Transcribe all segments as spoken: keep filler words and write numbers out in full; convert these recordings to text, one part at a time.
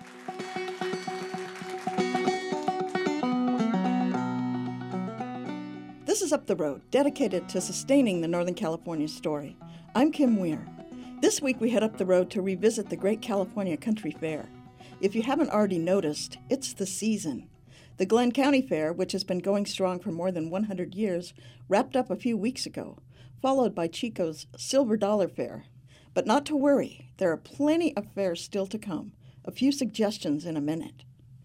This is Up the Road, dedicated to sustaining the Northern California story. I'm Kim Weir. This week we head up the road to revisit the Great California Country Fair. If you haven't already noticed, it's the season. The Glenn County Fair, which has been going strong for more than one hundred years, wrapped up a few weeks ago, followed by Chico's Silver Dollar Fair. But not to worry, there are plenty of fairs still to come. A few suggestions in a minute.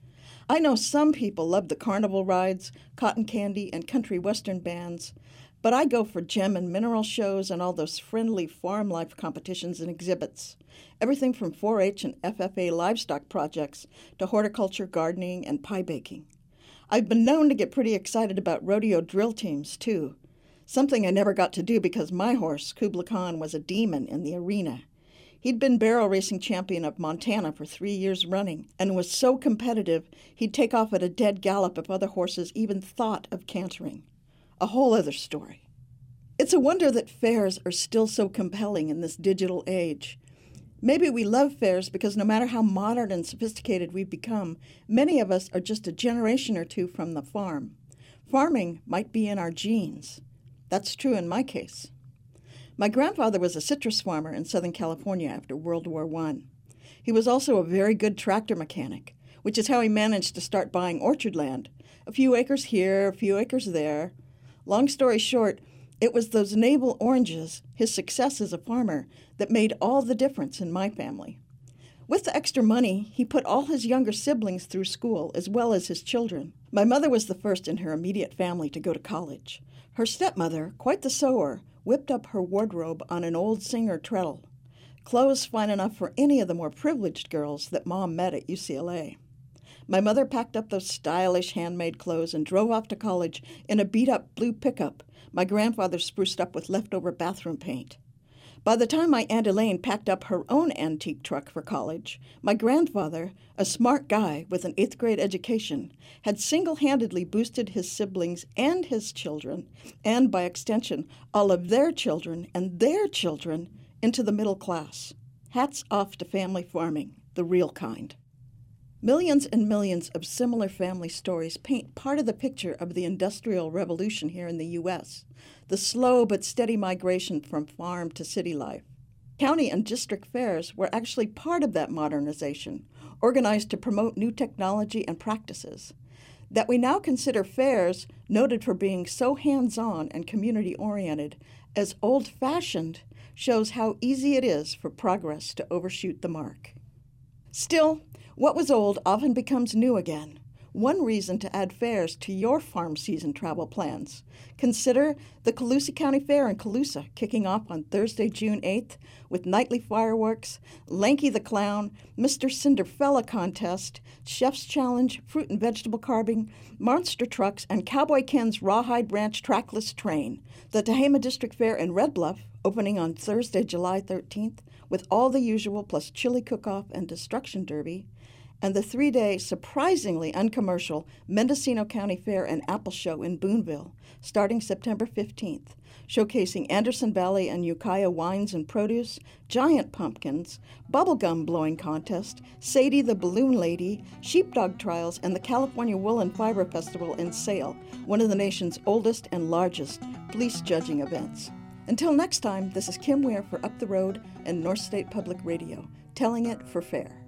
I know some people love the carnival rides, cotton candy, and country western bands, but I go for gem and mineral shows and all those friendly farm life competitions and exhibits. Everything from four H and F F A livestock projects to horticulture, gardening, and pie baking. I've been known to get pretty excited about rodeo drill teams, too. Something I never got to do because my horse, Kubla Khan, was a demon in the arena. He'd been barrel racing champion of Montana for three years running and was so competitive he'd take off at a dead gallop if other horses even thought of cantering. A whole other story. It's a wonder that fairs are still so compelling in this digital age. Maybe we love fairs because no matter how modern and sophisticated we've become, many of us are just a generation or two from the farm. Farming might be in our genes. That's true in my case. My grandfather was a citrus farmer in Southern California after World War One. He was also a very good tractor mechanic, which is how he managed to start buying orchard land. A few acres here, a few acres there. Long story short, it was those navel oranges, his success as a farmer, that made all the difference in my family. With the extra money, he put all his younger siblings through school, as well as his children. My mother was the first in her immediate family to go to college. Her stepmother, quite the sewer, whipped up her wardrobe on an old Singer treadle. Clothes fine enough for any of the more privileged girls that Mom met at U C L A. My mother packed up those stylish handmade clothes and drove off to college in a beat-up blue pickup my grandfather spruced up with leftover bathroom paint. By the time my Aunt Elaine packed up her own antique truck for college, my grandfather, a smart guy with an eighth grade education, had single-handedly boosted his siblings and his children, and by extension, all of their children and their children, into the middle class. Hats off to family farming, the real kind. Millions and millions of similar family stories paint part of the picture of the Industrial Revolution here in the U S, the slow but steady migration from farm to city life. County and district fairs were actually part of that modernization, organized to promote new technology and practices. That we now consider fairs, noted for being so hands-on and community-oriented, as old-fashioned, shows how easy it is for progress to overshoot the mark. Still, what was old often becomes new again. One reason to add fairs to your farm season travel plans. Consider the Colusa County Fair in Colusa, kicking off on Thursday, June eighth, with nightly fireworks, Lanky the Clown, Mister Cinderfella contest, Chef's Challenge, fruit and vegetable carving, monster trucks, and Cowboy Ken's Rawhide Ranch trackless train. The Tehama District Fair in Red Bluff, opening on Thursday, July thirteenth, with all the usual plus chili cook-off and destruction derby, and the three-day, surprisingly uncommercial Mendocino County Fair and Apple Show in Boonville, starting September fifteenth, showcasing Anderson Valley and Ukiah wines and produce, giant pumpkins, bubblegum blowing contest, Sadie the Balloon Lady, sheepdog trials, and the California Wool and Fiber Festival in Sale, one of the nation's oldest and largest fleece judging events. Until next time, this is Kim Weir for Up the Road and North State Public Radio, telling it for fair.